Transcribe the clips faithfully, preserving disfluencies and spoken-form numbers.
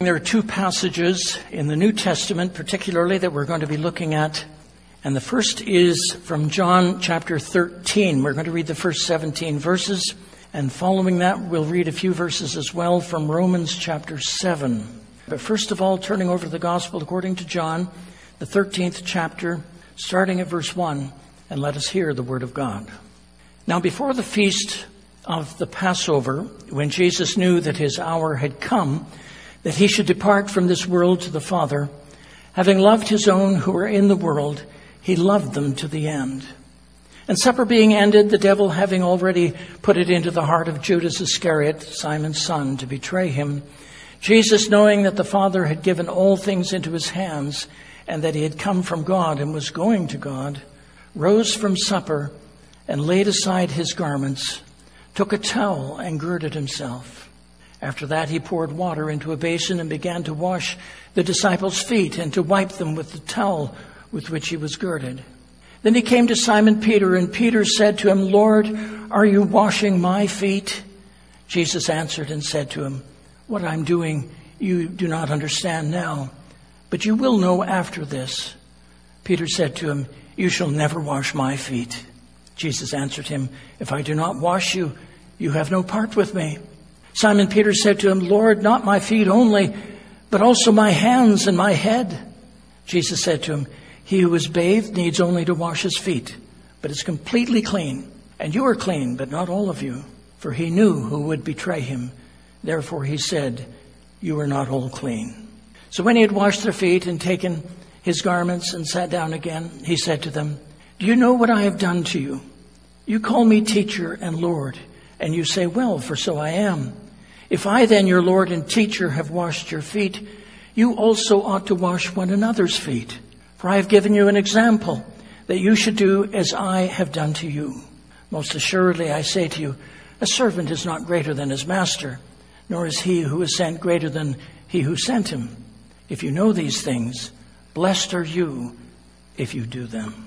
There are two passages in the New Testament particularly that we're going to be looking at. And the first is from John chapter thirteen. We're going to read the first seventeen verses. And following that, we'll read a few verses as well from Romans chapter seven. But first of all, turning over to the Gospel according to John, the thirteenth chapter, starting at verse one. And let us hear the word of God. Now before the feast of the Passover, when Jesus knew that his hour had come, that he should depart from this world to the Father, having loved his own who were in the world, he loved them to the end. And supper being ended, the devil having already put it into the heart of Judas Iscariot, Simon's son, to betray him, Jesus, knowing that the Father had given all things into his hands, and that he had come from God and was going to God, rose from supper and laid aside his garments, took a towel and girded himself. After that, he poured water into a basin and began to wash the disciples' feet and to wipe them with the towel with which he was girded. Then he came to Simon Peter, and Peter said to him, "Lord, are you washing my feet?" Jesus answered and said to him, "What I'm doing you do not understand now, but you will know after this." Peter said to him, "You shall never wash my feet." Jesus answered him, "If I do not wash you, you have no part with me." Simon Peter said to him, "Lord, not my feet only, but also my hands and my head." Jesus said to him, "He who is bathed needs only to wash his feet, but is completely clean. And you are clean, but not all of you." For he knew who would betray him. Therefore he said, "You are not all clean." So when he had washed their feet and taken his garments and sat down again, he said to them, "Do you know what I have done to you? You call me teacher and Lord, and you say, 'Well, for so I am.' If I then, your Lord and teacher, have washed your feet, you also ought to wash one another's feet. For I have given you an example, that you should do as I have done to you. Most assuredly, I say to you, a servant is not greater than his master, nor is he who is sent greater than he who sent him. If you know these things, blessed are you if you do them."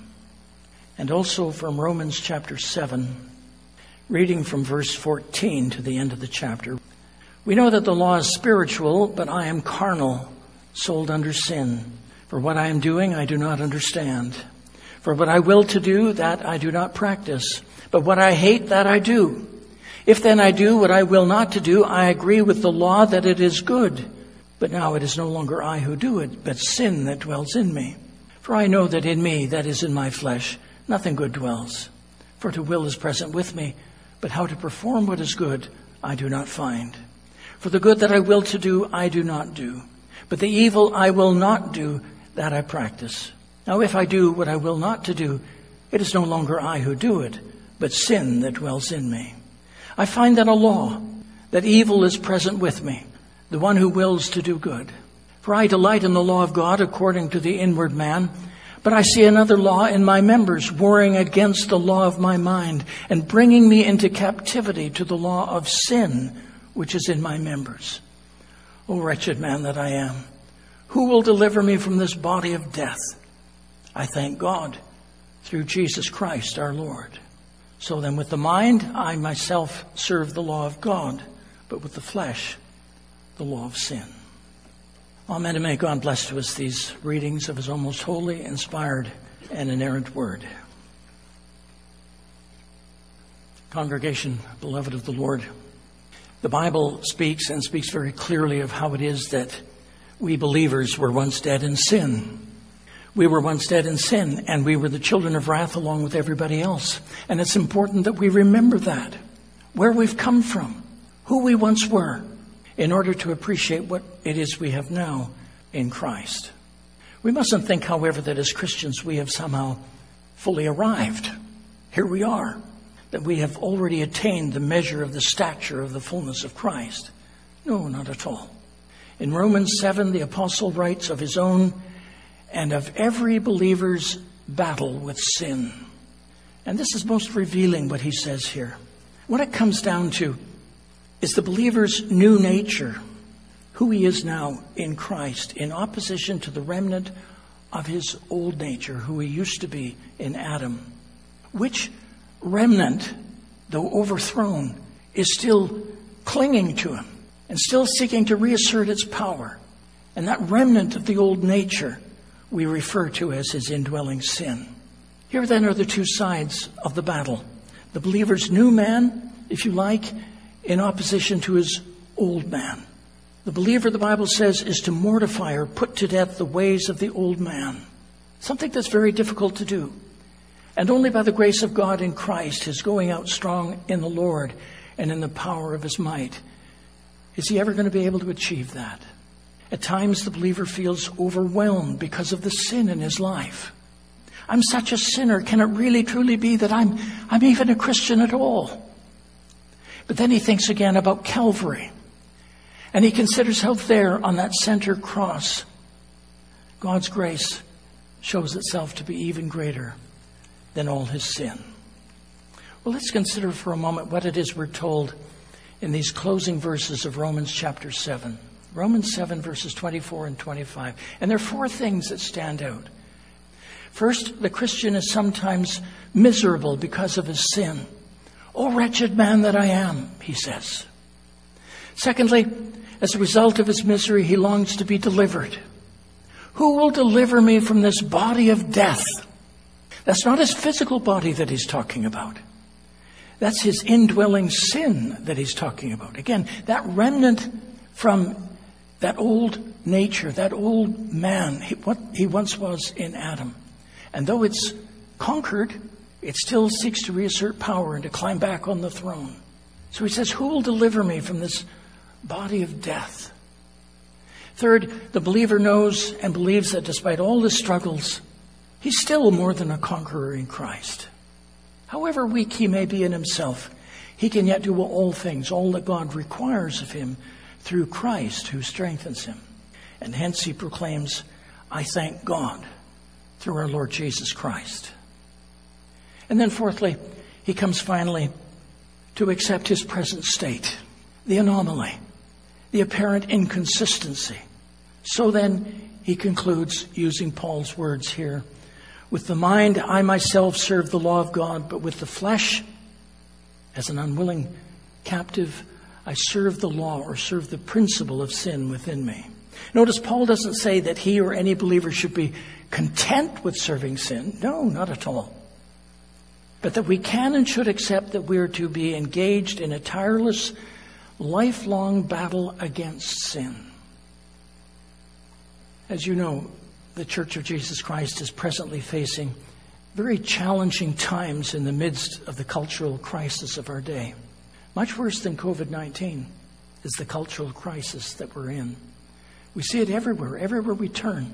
And also from Romans chapter seven, reading from verse fourteen to the end of the chapter. "We know that the law is spiritual, but I am carnal, sold under sin. For what I am doing, I do not understand. For what I will to do, that I do not practice. But what I hate, that I do. If then I do what I will not to do, I agree with the law that it is good. But now it is no longer I who do it, but sin that dwells in me. For I know that in me, that is in my flesh, nothing good dwells. For to will is present with me, but how to perform what is good, I do not find. For the good that I will to do, I do not do. But the evil I will not do, that I practice. Now if I do what I will not to do, it is no longer I who do it, but sin that dwells in me. I find that a law, that evil is present with me, the one who wills to do good. For I delight in the law of God according to the inward man, but I see another law in my members, warring against the law of my mind, and bringing me into captivity to the law of sin, which is in my members. O wretched man that I am, who will deliver me from this body of death? I thank God through Jesus Christ our Lord. So then with the mind, I myself serve the law of God, but with the flesh, the law of sin." Amen. And may God bless to us these readings of his almost holy, inspired, and inerrant word. Congregation, beloved of the Lord, the Bible speaks and speaks very clearly of how it is that we believers were once dead in sin. We were once dead in sin, and we were the children of wrath along with everybody else. And it's important that we remember that, where we've come from, who we once were, in order to appreciate what it is we have now in Christ. We mustn't think, however, that as Christians we have somehow fully arrived. Here we are, that we have already attained the measure of the stature of the fullness of Christ. No, not at all. In Romans seven, the apostle writes of his own and of every believer's battle with sin. And this is most revealing what he says here. What it comes down to is the believer's new nature, who he is now in Christ, in opposition to the remnant of his old nature, who he used to be in Adam. Which remnant, though overthrown, is still clinging to him and still seeking to reassert its power And that remnant of the old nature we refer to as his indwelling sin. Here then are the two sides of the battle. The believer's new man, if you like, in opposition to his old man. The believer, the Bible says, is to mortify or put to death the ways of the old man. Something that's very difficult to do. And only by the grace of God in Christ, his going out strong in the Lord and in the power of his might, is he ever going to be able to achieve that. At times the believer feels overwhelmed because of the sin in his life. I'm such a sinner. Can it really truly be that I'm, I'm even a Christian at all? But then he thinks again about Calvary. And he considers how there on that center cross, God's grace shows itself to be even greater than all his sin. Well, let's consider for a moment what it is we're told in these closing verses of Romans chapter seven. Romans seven, verses twenty-four and twenty-five. And there are four things that stand out. First, the Christian is sometimes miserable because of his sin. "O wretched man that I am," he says. Secondly, as a result of his misery, he longs to be delivered. "Who will deliver me from this body of death?" That's not his physical body that he's talking about. That's his indwelling sin that he's talking about. Again, that remnant from that old nature, that old man, what he once was in Adam. And though it's conquered, it still seeks to reassert power and to climb back on the throne. So he says, "Who will deliver me from this body of death?" Third, the believer knows and believes that despite all his struggles, he's still more than a conqueror in Christ. However weak he may be in himself, he can yet do all things, all that God requires of him, through Christ who strengthens him. And hence he proclaims, "I thank God through our Lord Jesus Christ." And then fourthly, he comes finally to accept his present state, the anomaly, the apparent inconsistency. So then he concludes, using Paul's words here, "With the mind I myself serve the law of God, but with the flesh, as an unwilling captive, I serve the law," or serve the principle of sin within me. Notice Paul doesn't say that he or any believer should be content with serving sin. No, not at all. But that we can and should accept that we are to be engaged in a tireless, lifelong battle against sin. As you know, the Church of Jesus Christ is presently facing very challenging times in the midst of the cultural crisis of our day. Much worse than covid nineteen is the cultural crisis that we're in. We see it everywhere, everywhere we turn.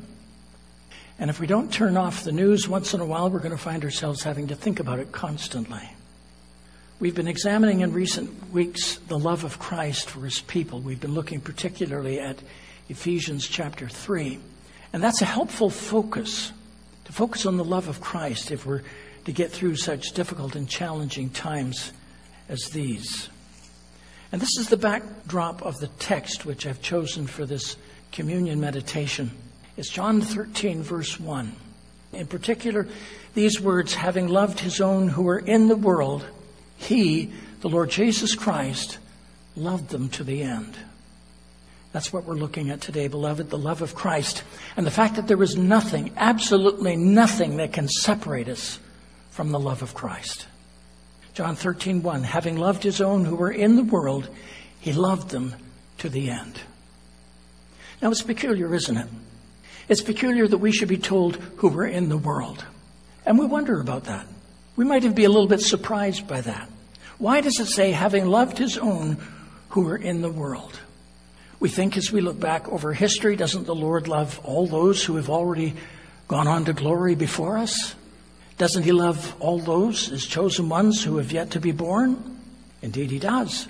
And if we don't turn off the news once in a while, we're going to find ourselves having to think about it constantly. We've been examining in recent weeks the love of Christ for his people. We've been looking particularly at Ephesians chapter three. And that's a helpful focus, to focus on the love of Christ if we're to get through such difficult and challenging times as these. And this is the backdrop of the text which I've chosen for this communion meditation. It's John thirteen, verse one. In particular, these words, "Having loved his own who were in the world, he, the Lord Jesus Christ, loved them to the end." That's what we're looking at today, beloved, the love of Christ. And the fact that there is nothing, absolutely nothing that can separate us from the love of Christ. John thirteen, one, "Having loved his own who were in the world, he loved them to the end." Now it's peculiar, isn't it? It's peculiar that we should be told who were in the world. And we wonder about that. We might even be a little bit surprised by that. Why does it say, "having loved his own who were in the world"? We think as we look back over history, doesn't the Lord love all those who have already gone on to glory before us? Doesn't he love all those, his chosen ones, who have yet to be born? Indeed he does.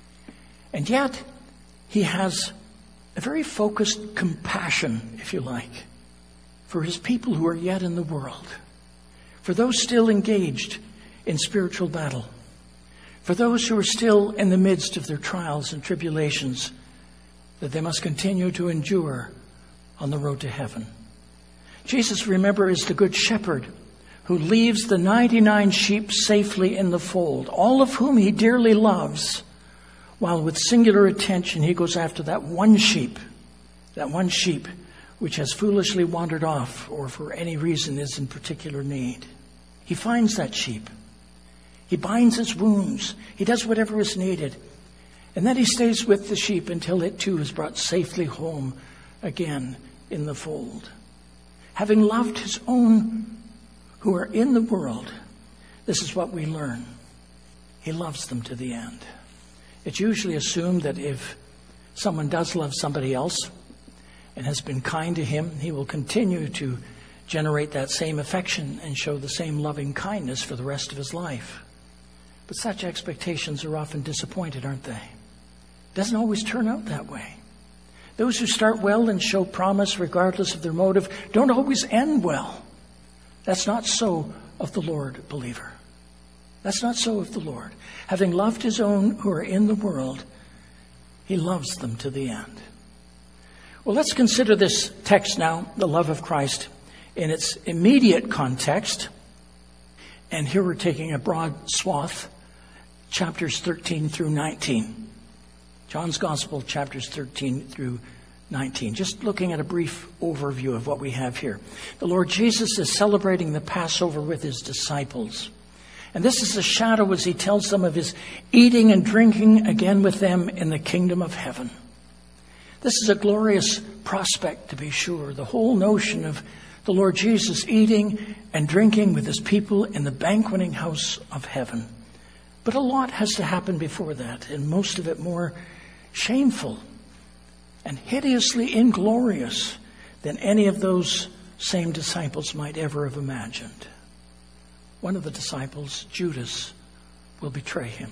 And yet, he has a very focused compassion, if you like, for his people who are yet in the world, for those still engaged in spiritual battle, for those who are still in the midst of their trials and tribulations that they must continue to endure on the road to heaven. Jesus, remember, is the good shepherd who leaves the ninety-nine sheep safely in the fold, all of whom he dearly loves, while with singular attention he goes after that one sheep that one sheep which has foolishly wandered off or for any reason is in particular need. He finds that sheep. He binds its wounds. He does whatever is needed. And then he stays with the sheep until it too is brought safely home again in the fold. Having loved his own who are in the world, this is what we learn. He loves them to the end. It's usually assumed that if someone does love somebody else and has been kind to him, he will continue to generate that same affection and show the same loving kindness for the rest of his life. But such expectations are often disappointed, aren't they? It doesn't always turn out that way. Those who start well and show promise regardless of their motive don't always end well. That's not so of the Lord, believer. That's not so of the Lord. Having loved his own who are in the world, he loves them to the end. Well, let's consider this text now, the love of Christ, in its immediate context. And here we're taking a broad swath, chapters thirteen through nineteen. John's Gospel, chapters thirteen through nineteen. Just looking at a brief overview of what we have here. The Lord Jesus is celebrating the Passover with his disciples. And this is a shadow as he tells them of his eating and drinking again with them in the kingdom of heaven. This is a glorious prospect, to be sure. The whole notion of the Lord Jesus eating and drinking with his people in the banqueting house of heaven. But a lot has to happen before that, and most of it more shameful and hideously inglorious than any of those same disciples might ever have imagined. One of the disciples, Judas, will betray him.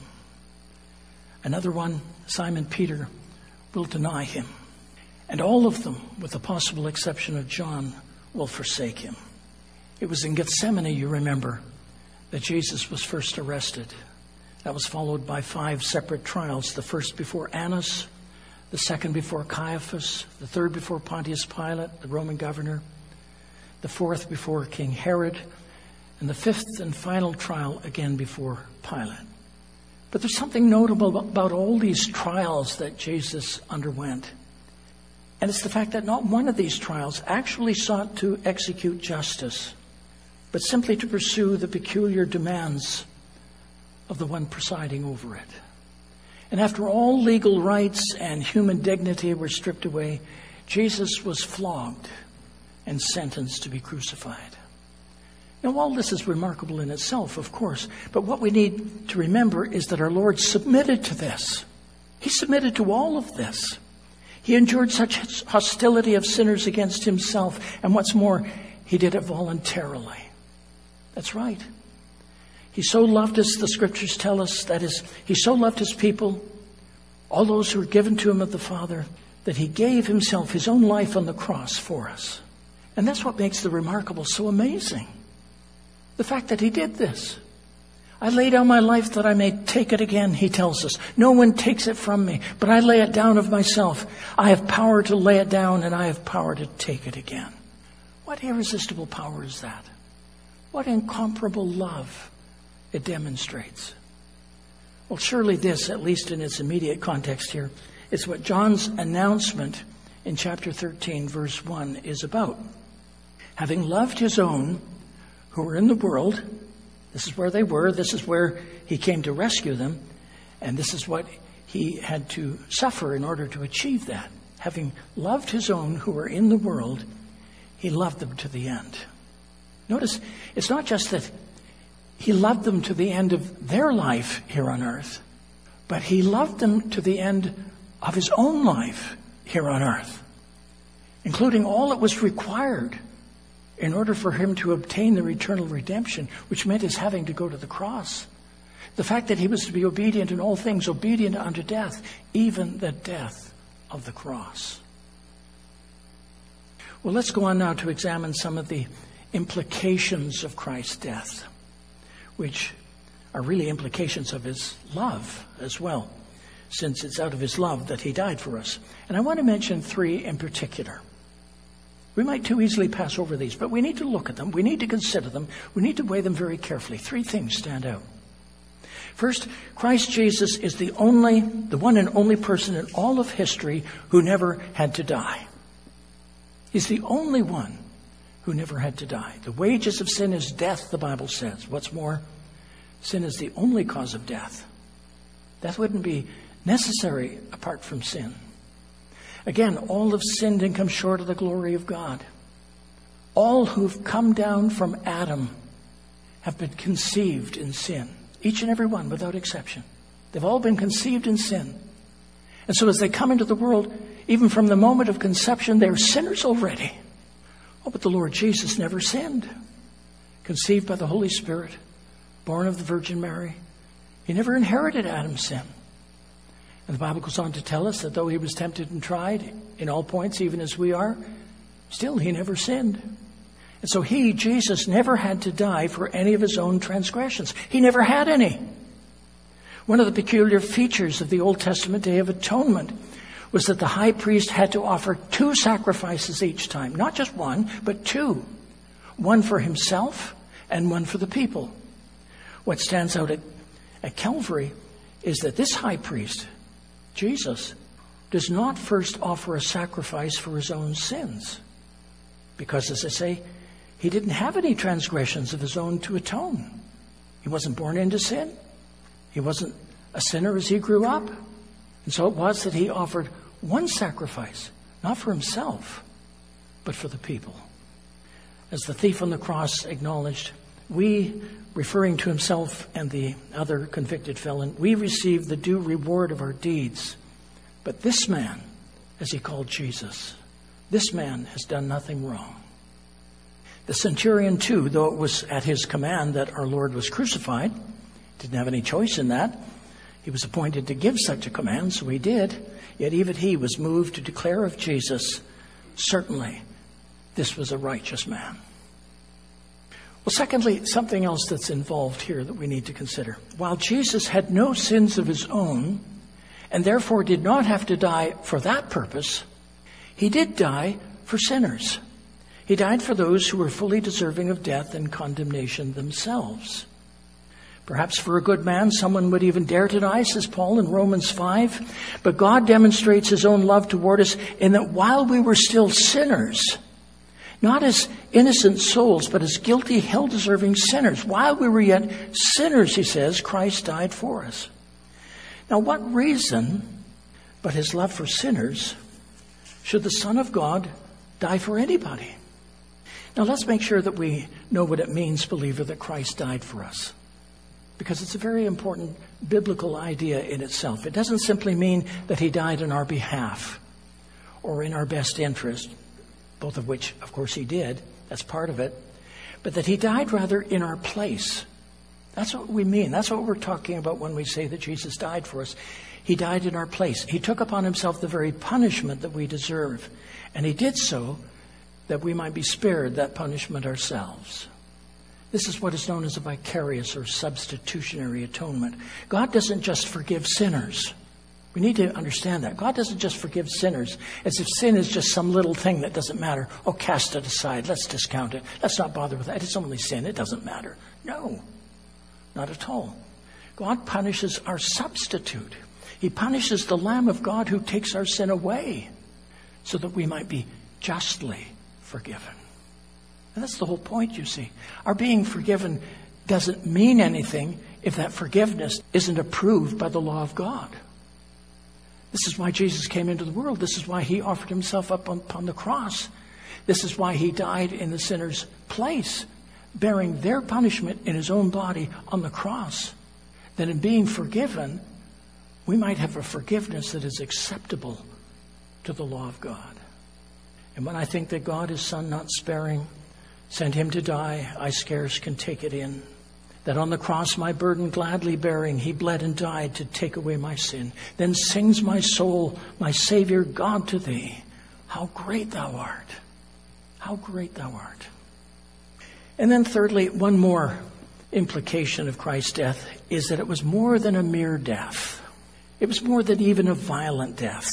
Another one, Simon Peter, will deny him. And all of them, with the possible exception of John, will forsake him. It was in Gethsemane, you remember, that Jesus was first arrested. That was followed by five separate trials. The first before Annas, the second before Caiaphas, the third before Pontius Pilate, the Roman governor, the fourth before King Herod, and the fifth and final trial again before Pilate. But there's something notable about all these trials that Jesus underwent. And it's the fact that not one of these trials actually sought to execute justice, but simply to pursue the peculiar demands of the one presiding over it. And after all legal rights and human dignity were stripped away, Jesus was flogged and sentenced to be crucified. Now, all this is remarkable in itself, of course, but what we need to remember is that our Lord submitted to this. He submitted to all of this. He endured such hostility of sinners against himself, and what's more, he did it voluntarily. That's right. He so loved us, the scriptures tell us, that is, he so loved his people, all those who were given to him of the Father, that he gave himself, his own life on the cross for us. And that's what makes the remarkable so amazing. The fact that he did this. I lay down my life that I may take it again, he tells us. No one takes it from me, but I lay it down of myself. I have power to lay it down, and I have power to take it again. What irresistible power is that? What incomparable love it demonstrates. Well, surely this, at least in its immediate context here, is what John's announcement in chapter thirteen, verse one is about. Having loved his own who were in the world, this is where they were, this is where he came to rescue them, and this is what he had to suffer in order to achieve that. Having loved his own who were in the world, he loved them to the end. Notice, it's not just that he loved them to the end of their life here on earth, but he loved them to the end of his own life here on earth, including all that was required in order for him to obtain their eternal redemption, which meant his having to go to the cross. The fact that he was to be obedient in all things, obedient unto death, even the death of the cross. Well, let's go on now to examine some of the implications of Christ's death, which are really implications of his love as well, since it's out of his love that he died for us. And I want to mention three in particular. We might too easily pass over these, but we need to look at them. We need to consider them. We need to weigh them very carefully. Three things stand out. First, Christ Jesus is the only, the one and only person in all of history who never had to die. He's the only one who never had to die. The wages of sin is death, the Bible says. What's more, sin is the only cause of death. Death wouldn't be necessary apart from sin. Again, all have sinned and come short of the glory of God. All who've come down from Adam have been conceived in sin. Each and every one, without exception. They've all been conceived in sin. And so as they come into the world, even from the moment of conception, they're sinners already. Oh, but the Lord Jesus never sinned. Conceived by the Holy Spirit, born of the Virgin Mary. He never inherited Adam's sin. And the Bible goes on to tell us that though he was tempted and tried in all points, even as we are, still he never sinned. And so he, Jesus, never had to die for any of his own transgressions. He never had any. One of the peculiar features of the Old Testament Day of Atonement was that the high priest had to offer two sacrifices each time. Not just one, but two. One for himself and one for the people. What stands out at, at Calvary is that this high priest, Jesus, does not first offer a sacrifice for his own sins. Because, as I say, he didn't have any transgressions of his own to atone. He wasn't born into sin. He wasn't a sinner as he grew up. And so it was that he offered one sacrifice, not for himself, but for the people. As the thief on the cross acknowledged, we, referring to himself and the other convicted felon, we receive the due reward of our deeds. But this man, as he called Jesus, this man has done nothing wrong. The centurion, too, though it was at his command that our Lord was crucified, didn't have any choice in that. He was appointed to give such a command, so he did. Yet even he was moved to declare of Jesus, certainly, this was a righteous man. Well, secondly, something else that's involved here that we need to consider. While Jesus had no sins of his own, and therefore did not have to die for that purpose, he did die for sinners. He died for those who were fully deserving of death and condemnation themselves. Perhaps for a good man, someone would even dare to die, says Paul in Romans five. But God demonstrates his own love toward us in that while we were still sinners, not as innocent souls, but as guilty, hell-deserving sinners, while we were yet sinners, he says, Christ died for us. Now, what reason but his love for sinners should the Son of God die for anybody? Now, let's make sure that we know what it means, believer, that Christ died for us. Because it's a very important biblical idea in itself. It doesn't simply mean that he died on our behalf or in our best interest, both of which, of course, he did. That's part of it. But that he died rather in our place. That's what we mean. That's what we're talking about when we say that Jesus died for us. He died in our place. He took upon himself the very punishment that we deserve. And he did so that we might be spared that punishment ourselves. This is what is known as a vicarious or substitutionary atonement. God doesn't just forgive sinners. We need to understand that. God doesn't just forgive sinners as if sin is just some little thing that doesn't matter. Oh, cast it aside. Let's discount it. Let's not bother with that. It's only sin. It doesn't matter. No, not at all. God punishes our substitute. He punishes the Lamb of God who takes our sin away so that we might be justly forgiven. And that's the whole point, you see. Our being forgiven doesn't mean anything if that forgiveness isn't approved by the law of God. This is why Jesus came into the world. This is why he offered himself up upon the cross. This is why he died in the sinner's place, bearing their punishment in his own body on the cross. That in being forgiven, we might have a forgiveness that is acceptable to the law of God. And when I think that God, his Son, not sparing, sent him to die, I scarce can take it in. That on the cross my burden gladly bearing, he bled and died to take away my sin. Then sings my soul, my Savior God, to thee. How great thou art. How great thou art. And then thirdly, one more implication of Christ's death is that it was more than a mere death. It was more than even a violent death.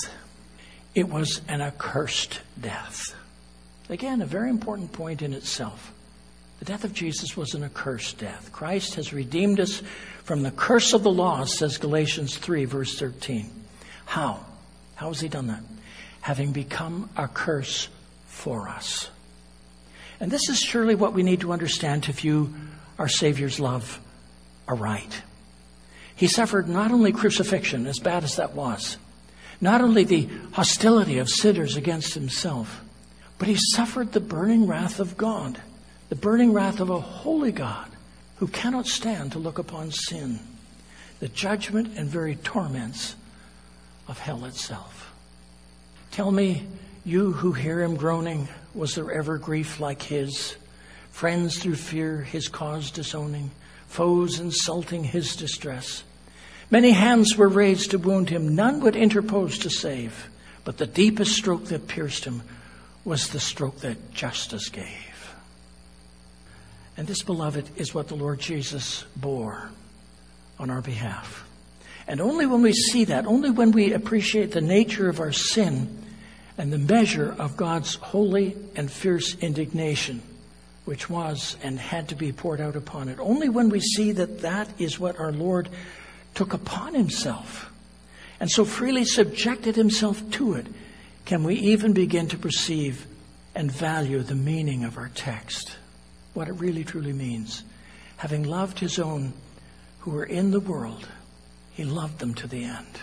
It was an accursed death. Again, a very important point in itself. The death of Jesus was an accursed death. Christ has redeemed us from the curse of the law, says Galatians three, verse thirteen. How? How has he done that? Having become a curse for us. And this is surely what we need to understand to view our Savior's love aright. He suffered not only crucifixion, as bad as that was, not only the hostility of sinners against himself, but he suffered the burning wrath of God, the burning wrath of a holy God who cannot stand to look upon sin, the judgment and very torments of hell itself. Tell me, you who hear him groaning, was there ever grief like his? Friends through fear his cause disowning, foes insulting his distress. Many hands were raised to wound him, none would interpose to save. But the deepest stroke that pierced him was the stroke that justice gave. And this, beloved, is what the Lord Jesus bore on our behalf. And only when we see that, only when we appreciate the nature of our sin and the measure of God's holy and fierce indignation, which was and had to be poured out upon it, only when we see that that is what our Lord took upon himself and so freely subjected himself to it, can we even begin to perceive and value the meaning of our text, what it really truly means. Having loved his own who were in the world, he loved them to the end.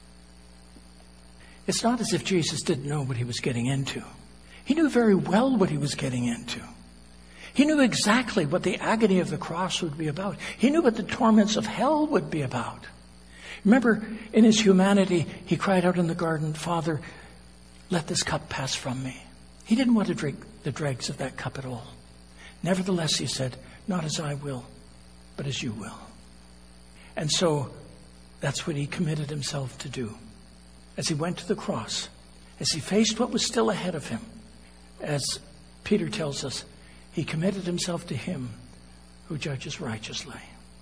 It's not as if Jesus didn't know what he was getting into. He knew very well what he was getting into. He knew exactly what the agony of the cross would be about. He knew what the torments of hell would be about. Remember, in his humanity, he cried out in the garden, Father, let this cup pass from me. He didn't want to drink the dregs of that cup at all. Nevertheless, he said, not as I will, but as you will. And so that's what he committed himself to do. As he went to the cross, as he faced what was still ahead of him, as Peter tells us, he committed himself to him who judges righteously.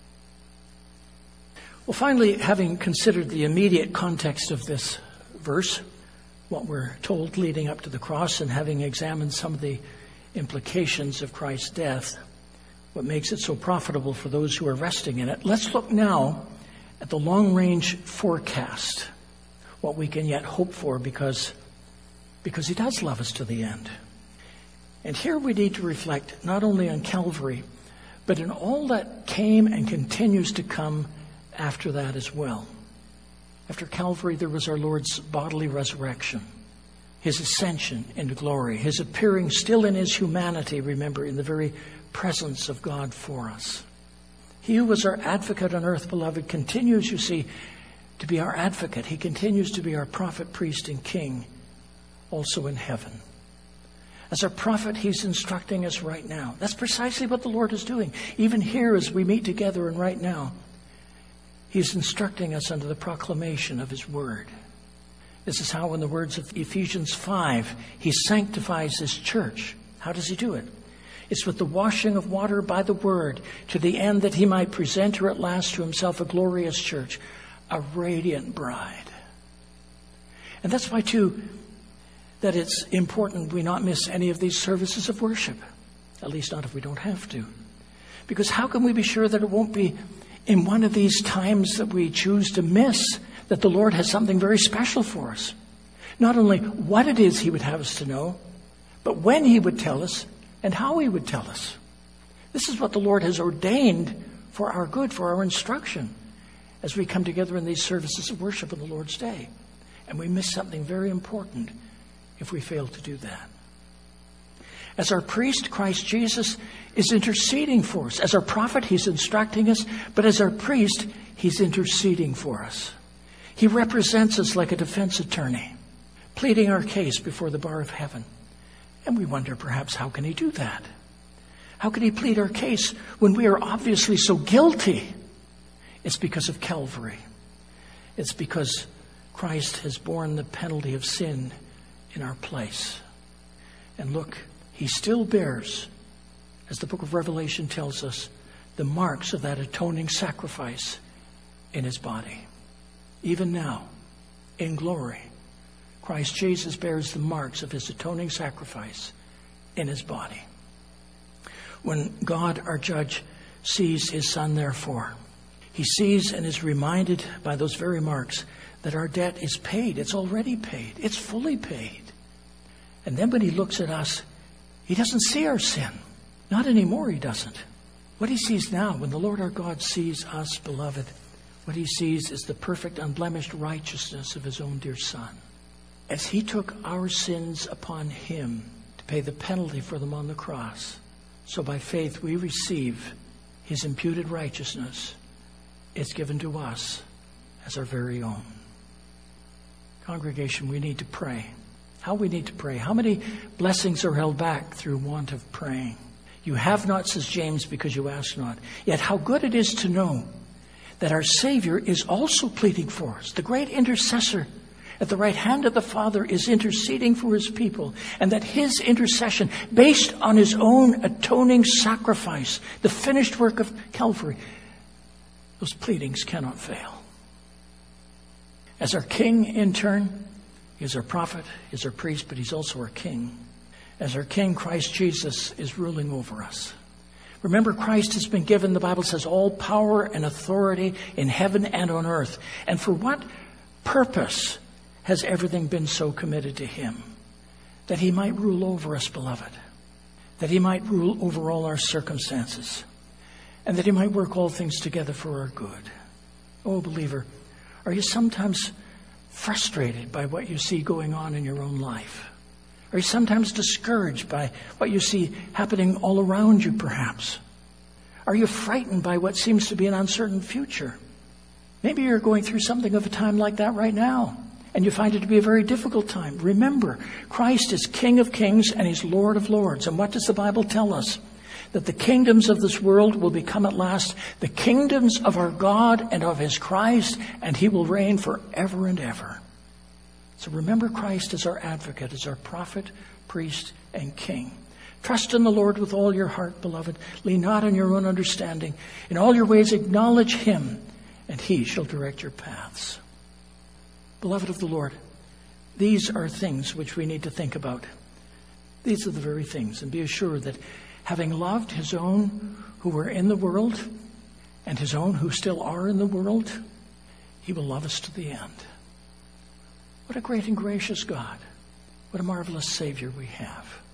Well, finally, having considered the immediate context of this verse, what we're told leading up to the cross, and having examined some of the implications of Christ's death, what makes it so profitable for those who are resting in it, let's look now at the long-range forecast, what we can yet hope for, because, because he does love us to the end. And here we need to reflect not only on Calvary, but in all that came and continues to come after that as well. After Calvary, there was our Lord's bodily resurrection, his ascension into glory, his appearing still in his humanity, remember, in the very presence of God for us. He who was our advocate on earth, beloved, continues, you see, to be our advocate. He continues to be our prophet, priest, and king, also in heaven. As our prophet, he's instructing us right now. That's precisely what the Lord is doing. Even here as we meet together and right now, he's instructing us under the proclamation of his word. This is how, in the words of Ephesians five, he sanctifies his church. How does he do it? It's with the washing of water by the word, to the end that he might present her at last to himself a glorious church, a radiant bride. And that's why, too, that it's important we not miss any of these services of worship. At least not if we don't have to. Because how can we be sure that it won't be in one of these times that we choose to miss that the Lord has something very special for us? Not only what it is he would have us to know, but when he would tell us and how he would tell us. This is what the Lord has ordained for our good, for our instruction, as we come together in these services of worship on the Lord's Day. And we miss something very important if we fail to do that. As our priest, Christ Jesus is interceding for us. As our prophet, he's instructing us. But as our priest, he's interceding for us. He represents us like a defense attorney, pleading our case before the bar of heaven. And we wonder, perhaps, how can he do that? How can he plead our case when we are obviously so guilty? It's because of Calvary. It's because Christ has borne the penalty of sin in our place. And look, he still bears, as the book of Revelation tells us, the marks of that atoning sacrifice in his body. Even now, in glory, Christ Jesus bears the marks of his atoning sacrifice in his body. When God, our judge, sees his Son, therefore, he sees and is reminded by those very marks that our debt is paid. It's already paid. It's fully paid. And then when he looks at us, he doesn't see our sin. Not anymore, he doesn't. What he sees now, when the Lord our God sees us, beloved, what he sees is the perfect, unblemished righteousness of his own dear Son. As he took our sins upon him to pay the penalty for them on the cross, so by faith we receive his imputed righteousness. It's given to us as our very own. Congregation, we need to pray. How we need to pray. How many blessings are held back through want of praying? You have not, says James, because you ask not. Yet how good it is to know that our Savior is also pleading for us. The great intercessor at the right hand of the Father is interceding for his people, and that his intercession, based on his own atoning sacrifice, the finished work of Calvary, those pleadings cannot fail. As our King, in turn, he is our prophet, he is our priest, but he's also our King. As our King, Christ Jesus is ruling over us. Remember, Christ has been given, the Bible says, all power and authority in heaven and on earth. And for what purpose has everything been so committed to him? That he might rule over us, beloved. That he might rule over all our circumstances. And that he might work all things together for our good. Oh, believer, are you sometimes frustrated by what you see going on in your own life? Are you sometimes discouraged by what you see happening all around you, perhaps? Are you frightened by what seems to be an uncertain future? Maybe you're going through something of a time like that right now, and you find it to be a very difficult time. Remember, Christ is King of kings and he's Lord of lords. And what does the Bible tell us? That the kingdoms of this world will become at last the kingdoms of our God and of his Christ, and he will reign forever and ever. So remember Christ as our advocate, as our prophet, priest, and king. Trust in the Lord with all your heart, beloved. Lean not on your own understanding. In all your ways acknowledge him, and he shall direct your paths. Beloved of the Lord, these are things which we need to think about. These are the very things, and be assured that having loved his own who were in the world, and his own who still are in the world, he will love us to the end. What a great and gracious God. What a marvelous Savior we have.